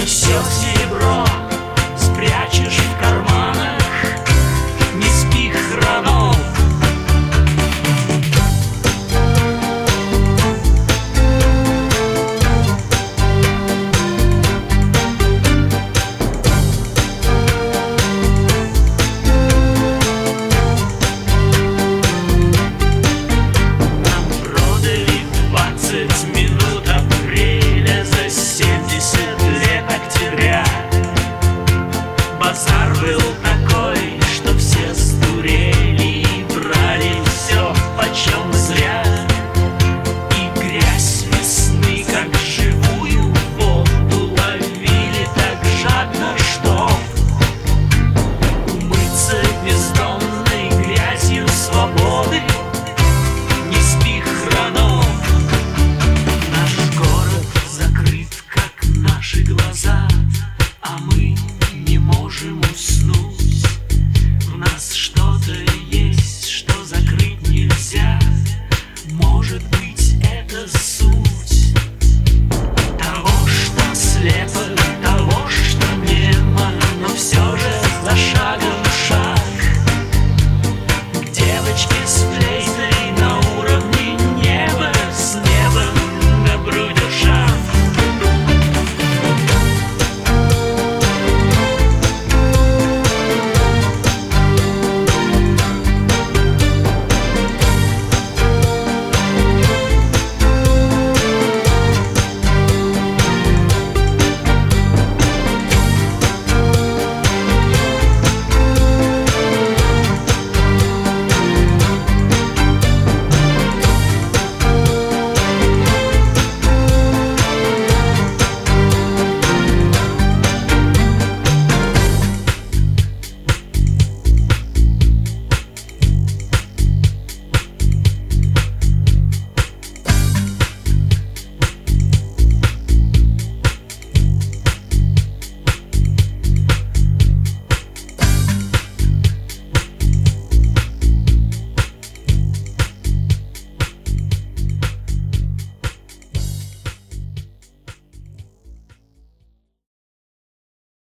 несет серебро, спрячешь в карманах. Не спи, Хронов. Нам продали 20 минут апреля за 70 лет октября. Базар был такой, что все сдурели и брали все почем зря. И грязь весны, как живую воду, ловили так жадно, что умыться бездонной грязью свободы. Не спи, Хронов. Наш город закрыт, как наши глаза, а мы